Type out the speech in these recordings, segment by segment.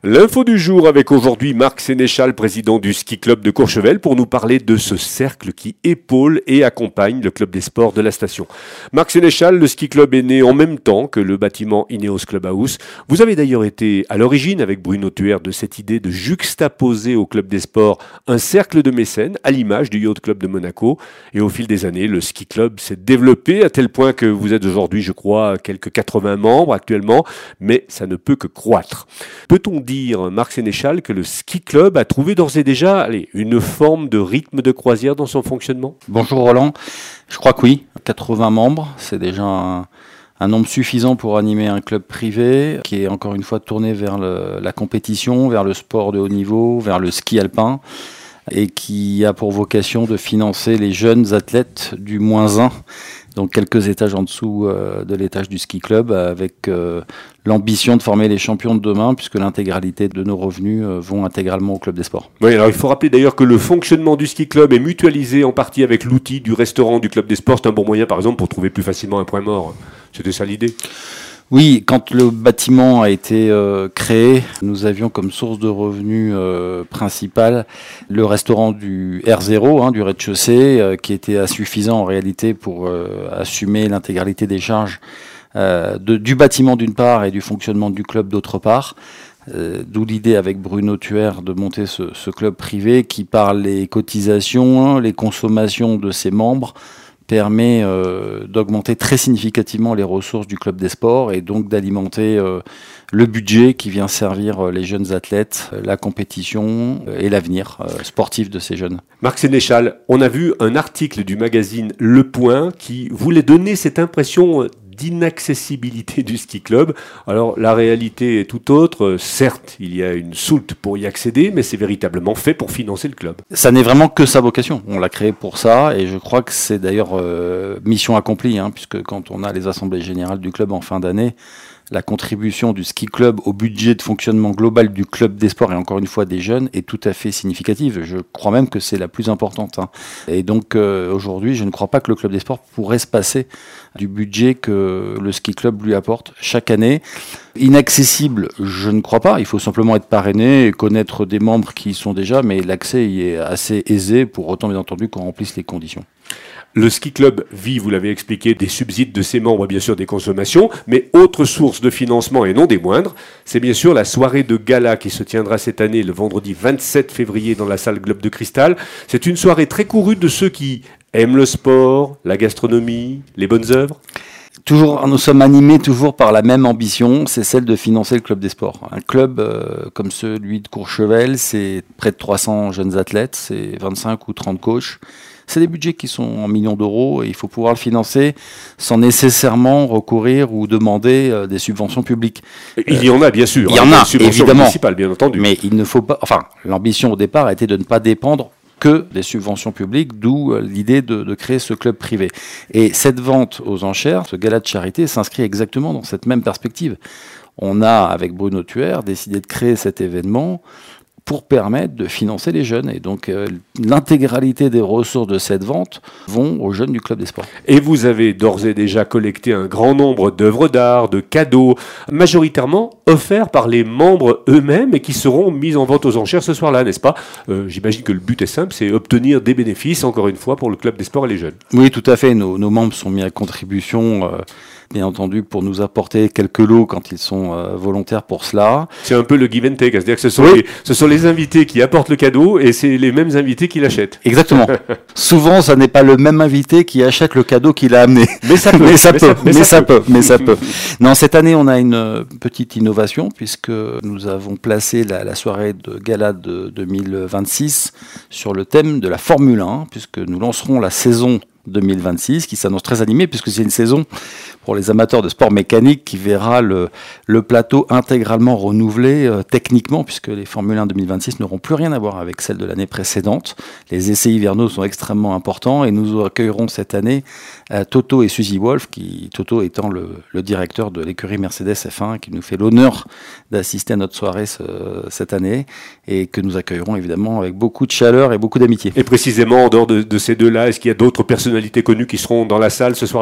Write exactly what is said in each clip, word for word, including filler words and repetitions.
L'info du jour avec aujourd'hui Marc Sénéchal, président du ski club de Courchevel, pour nous parler de ce cercle qui épaule et accompagne le club des sports de la station. Marc Sénéchal, le ski club est né en même temps que le bâtiment Ineos Clubhouse. Vous avez d'ailleurs été à l'origine avec Bruno Thuer de cette idée de juxtaposer au club des sports un cercle de mécènes à l'image du Yacht Club de Monaco. Et au fil des années, le ski club s'est développé à tel point que vous êtes aujourd'hui, je crois, quelques quatre-vingts membres actuellement, mais ça ne peut que croître. Peut-on dire dire, Marc Sénéchal, que le ski club a trouvé d'ores et déjà allez, une forme de rythme de croisière dans son fonctionnement ? Bonjour Roland, je crois que oui, quatre-vingts membres, c'est déjà un, un nombre suffisant pour animer un club privé qui est encore une fois tourné vers le, la compétition, vers le sport de haut niveau, vers le ski alpin et qui a pour vocation de financer les jeunes athlètes du moins un. Donc quelques étages en dessous euh, de l'étage du ski club avec euh, l'ambition de former les champions de demain puisque l'intégralité de nos revenus euh, vont intégralement au club des sports. Oui, alors il faut rappeler d'ailleurs que le fonctionnement du ski club est mutualisé en partie avec l'outil du restaurant du club des sports. C'est un bon moyen par exemple pour trouver plus facilement un point mort. C'était ça l'idée ? Oui, quand le bâtiment a été euh, créé, nous avions comme source de revenus euh, principale le restaurant du R zéro, hein, du rez-de-chaussée, euh, qui était insuffisant en réalité pour euh, assumer l'intégralité des charges euh, de, du bâtiment d'une part et du fonctionnement du club d'autre part. Euh, d'où l'idée avec Bruno Thuer de monter ce, ce club privé qui, par les cotisations, hein, les consommations de ses membres, permet euh, d'augmenter très significativement les ressources du club des sports et donc d'alimenter euh, le budget qui vient servir euh, les jeunes athlètes, euh, la compétition euh, et l'avenir euh, sportif de ces jeunes. Marc Sénéchal, on a vu un article du magazine Le Point qui voulait donner cette impression d'inaccessibilité du ski club. Alors la réalité est tout autre. Certes, il y a une soulte pour y accéder, mais c'est véritablement fait pour financer le club. Ça n'est vraiment que sa vocation. On l'a créé pour ça et je crois que c'est d'ailleurs euh, mission accomplie, hein, puisque quand on a les assemblées générales du club en fin d'année, la contribution du ski club au budget de fonctionnement global du club des sports et encore une fois des jeunes est tout à fait significative. Je crois même que c'est la plus importante. Hein. Et donc euh, aujourd'hui, je ne crois pas que le club des sports pourrait se passer du budget que le ski club lui apporte chaque année. Inaccessible, je ne crois pas. Il faut simplement être parrainé et connaître des membres qui y sont déjà, mais l'accès y est assez aisé pour autant bien entendu qu'on remplisse les conditions. Le ski club vit, vous l'avez expliqué, des subsides de ses membres, bien sûr des consommations, mais autre source de financement et non des moindres, c'est bien sûr la soirée de gala qui se tiendra cette année le vendredi vingt-sept février dans la salle Globe de Cristal. C'est une soirée très courue de ceux qui aiment le sport, la gastronomie, les bonnes œuvres. Toujours, nous sommes animés toujours par la même ambition, c'est celle de financer le club des sports. Un club euh, comme celui de Courchevel, c'est près de trois cents jeunes athlètes, c'est vingt-cinq ou trente coachs. C'est des budgets qui sont en millions d'euros et il faut pouvoir le financer sans nécessairement recourir ou demander euh, des subventions publiques. Il y en a bien sûr. Il y en a, évidemment. Bien entendu. Mais il ne faut pas. Enfin, l'ambition au départ a été de ne pas dépendre que des subventions publiques, d'où l'idée de, de créer ce club privé. Et cette vente aux enchères, ce gala de charité, s'inscrit exactement dans cette même perspective. On a, avec Bruno Thuer, décidé de créer cet événement pour permettre de financer les jeunes. Et donc, euh, l'intégralité des ressources de cette vente vont aux jeunes du club des sports. Et vous avez d'ores et déjà collecté un grand nombre d'œuvres d'art, de cadeaux, majoritairement offerts par les membres eux-mêmes et qui seront mis en vente aux enchères ce soir-là, n'est-ce pas ? euh, J'imagine que le but est simple, c'est obtenir des bénéfices, encore une fois, pour le club des sports et les jeunes. Oui, tout à fait. Nos, nos membres sont mis à contribution, euh, bien entendu, pour nous apporter quelques lots quand ils sont euh, volontaires pour cela. C'est un peu le give and take, c'est-à-dire que ce sont, oui. les, ce sont les invités qui apportent le cadeau et c'est les mêmes invités qui l'achètent. Exactement. Souvent, ça n'est pas le même invité qui achète le cadeau qu'il a amené. Mais ça peut. mais ça mais peut. Ça, mais, mais ça, ça peut. peut. Mais ça peut. Non, cette année, on a une petite innovation puisque nous avons placé la, la soirée de gala de deux mille vingt-six sur le thème de la Formule un, puisque nous lancerons la saison deux mille vingt-six, qui s'annonce très animée, puisque c'est une saison pour les amateurs de sport mécanique qui verra le, le plateau intégralement renouvelé euh, techniquement, puisque les Formule un deux mille vingt-six n'auront plus rien à voir avec celles de l'année précédente. Les essais hivernaux sont extrêmement importants et nous accueillerons cette année euh, Toto et Suzy Wolf, qui, Toto étant le, le directeur de l'écurie Mercedes F un, qui nous fait l'honneur d'assister à notre soirée ce, cette année et que nous accueillerons évidemment avec beaucoup de chaleur et beaucoup d'amitié. Et précisément, en dehors de, de ces deux-là, est-ce qu'il y a d'autres personnalités connues qui seront dans la salle ce soir-là ?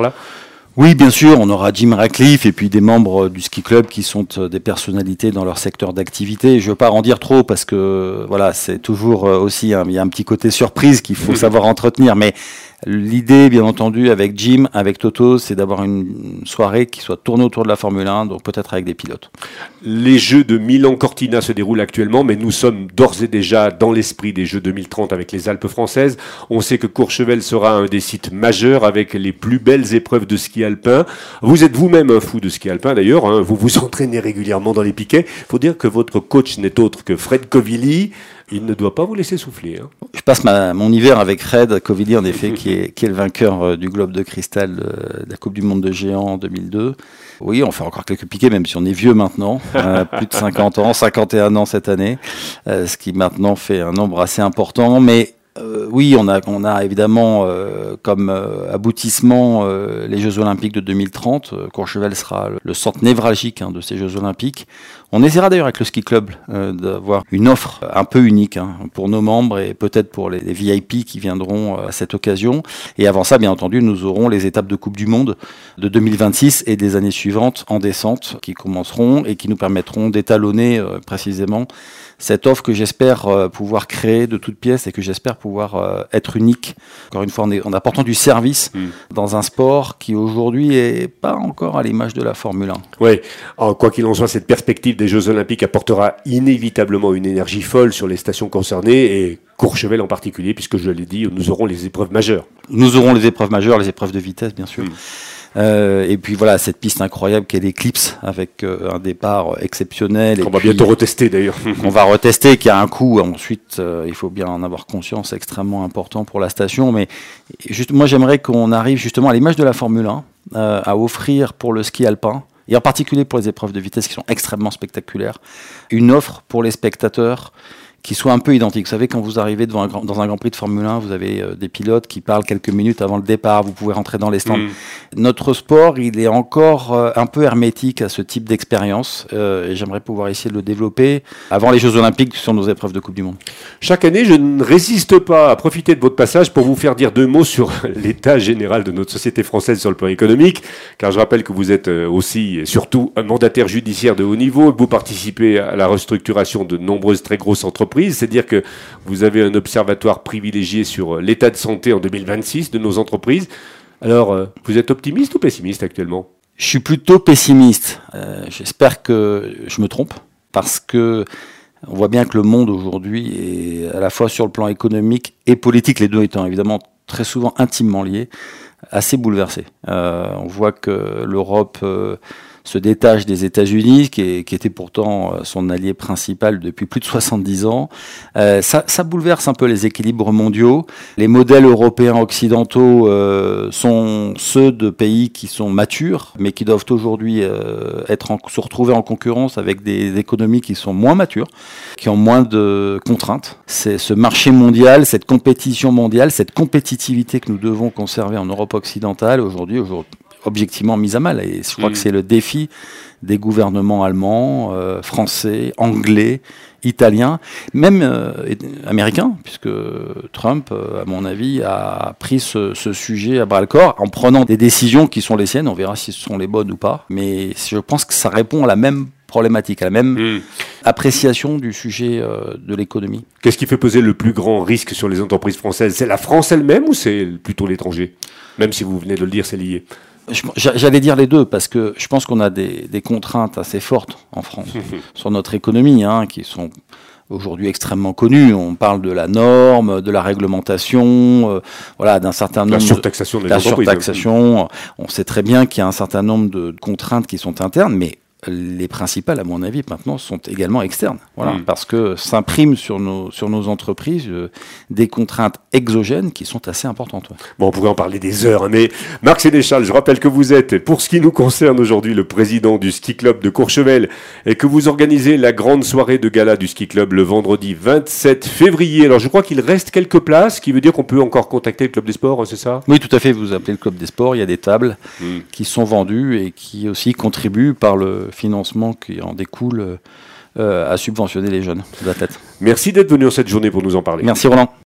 Oui, bien sûr, on aura Jim Ratcliffe et puis des membres du ski club qui sont des personnalités dans leur secteur d'activité. Je ne veux pas en dire trop parce que voilà, c'est toujours aussi, un, il y a un petit côté surprise qu'il faut savoir entretenir, mais l'idée, bien entendu, avec Jim, avec Toto, c'est d'avoir une soirée qui soit tournée autour de la Formule un, donc peut-être avec des pilotes. Les Jeux de Milan-Cortina se déroulent actuellement, mais nous sommes d'ores et déjà dans l'esprit des Jeux deux mille trente avec les Alpes françaises. On sait que Courchevel sera un des sites majeurs avec les plus belles épreuves de ski alpin. Vous êtes vous-même un fou de ski alpin d'ailleurs, hein. Vous vous entraînez régulièrement dans les piquets. Il faut dire que votre coach n'est autre que Fred Covilli. Il ne doit pas vous laisser souffler. Hein. Je passe ma, mon hiver avec Fred Covilli, en effet, qui est, qui est le vainqueur euh, du Globe de Cristal euh, de la Coupe du Monde de Géants en deux mille deux. Oui, on fait encore quelques piquets, même si on est vieux maintenant, euh, plus de cinquante ans, cinquante et un ans cette année, euh, ce qui maintenant fait un nombre assez important. Mais euh, oui, on a, on a évidemment euh, comme euh, aboutissement euh, les Jeux Olympiques de deux mille trente. Euh, Courchevel sera le, le centre névralgique hein, de ces Jeux Olympiques. On essaiera d'ailleurs avec le ski club euh, d'avoir une offre un peu unique hein, pour nos membres et peut-être pour les, les V I P qui viendront euh, à cette occasion. Et avant ça, bien entendu, nous aurons les étapes de Coupe du Monde de deux mille vingt-six et des années suivantes en descente qui commenceront et qui nous permettront d'étalonner euh, précisément cette offre que j'espère euh, pouvoir créer de toutes pièces et que j'espère pouvoir euh, être unique. Encore une fois, en, est, en apportant du service mmh. dans un sport qui aujourd'hui est pas encore à l'image de la Formule un. Oui, quoi qu'il en soit, cette perspective des Jeux Olympiques apportera inévitablement une énergie folle sur les stations concernées et Courchevel en particulier, puisque je l'ai dit, nous aurons les épreuves majeures. Nous aurons les épreuves majeures, les épreuves de vitesse, bien sûr. Mmh. Euh, et puis voilà, cette piste incroyable qu'est l'Eclipse, avec euh, un départ exceptionnel. On et va puis, bientôt retester d'ailleurs. On va retester, qui a un coût. Ensuite, euh, il faut bien en avoir conscience, extrêmement important pour la station. Mais juste, moi, j'aimerais qu'on arrive justement à l'image de la Formule un, euh, à offrir pour le ski alpin, et en particulier pour les épreuves de vitesse qui sont extrêmement spectaculaires, une offre pour les spectateurs qui soit un peu identique. Vous savez, quand vous arrivez devant un grand, dans un Grand Prix de Formule un, vous avez euh, des pilotes qui parlent quelques minutes avant le départ, vous pouvez rentrer dans les stands. Mmh. Notre sport, il est encore euh, un peu hermétique à ce type d'expérience euh, et j'aimerais pouvoir essayer de le développer avant les Jeux Olympiques sur nos épreuves de Coupe du Monde. Chaque année, je ne résiste pas à profiter de votre passage pour vous faire dire deux mots sur l'état général de notre société française sur le plan économique, car je rappelle que vous êtes aussi et surtout un mandataire judiciaire de haut niveau, que vous participez à la restructuration de nombreuses très grosses entreprises. C'est-à-dire que vous avez un observatoire privilégié sur l'état de santé en deux mille vingt-six de nos entreprises. Alors, vous êtes optimiste ou pessimiste actuellement ? Je suis plutôt pessimiste. Euh, j'espère que je me trompe, parce que on voit bien que le monde aujourd'hui est à la fois sur le plan économique et politique, les deux étant évidemment très souvent intimement liés, assez bouleversé. Euh, on voit que l'Europe euh, se détache des États-Unis, qui, est, qui était pourtant son allié principal depuis plus de soixante-dix ans. Euh, ça, ça bouleverse un peu les équilibres mondiaux. Les modèles européens occidentaux euh, sont ceux de pays qui sont matures, mais qui doivent aujourd'hui euh, être en, se retrouver en concurrence avec des économies qui sont moins matures, qui ont moins de contraintes. C'est ce marché mondial, cette compétition mondiale, cette compétitivité que nous devons conserver en Europe occidentale aujourd'hui, aujourd'hui objectivement mise à mal. Et je crois mmh. que c'est le défi des gouvernements allemands, euh, français, anglais, italiens, même euh, américains, puisque Trump, euh, à mon avis, a pris ce, ce sujet à bras-le-corps en prenant des décisions qui sont les siennes. On verra si ce sont les bonnes ou pas. Mais je pense que ça répond à la même problématique, à la même mmh. appréciation du sujet euh, de l'économie. Qu'est-ce qui fait peser le plus grand risque sur les entreprises françaises ? C'est la France elle-même ou c'est plutôt l'étranger ? Même si vous venez de le dire, c'est lié. J'allais dire les deux, parce que je pense qu'on a des, des contraintes assez fortes en France sur notre économie, hein, qui sont aujourd'hui extrêmement connues. On parle de la norme, de la réglementation, euh, voilà, d'un certain nombre... La surtaxation des de, la entreprises. La surtaxation. On sait très bien qu'il y a un certain nombre de contraintes qui sont internes, mais les principales, à mon avis, maintenant, sont également externes. Voilà, mmh. Parce que s'impriment sur nos, sur nos entreprises euh, des contraintes exogènes qui sont assez importantes. Ouais. Bon, on pourrait en parler des heures, hein, mais Marc Sénéchal, je rappelle que vous êtes, pour ce qui nous concerne aujourd'hui, le président du ski club de Courchevel et que vous organisez la grande soirée de gala du ski club le vendredi vingt-sept février. Alors, je crois qu'il reste quelques places, ce qui veut dire qu'on peut encore contacter le club des sports, c'est ça ? Oui, tout à fait. Vous appelez le club des sports. Il y a des tables mmh. qui sont vendues et qui aussi contribuent par le financement qui en découle euh, à subventionner les jeunes athlètes. Merci d'être venu en cette journée pour nous en parler. Merci Roland.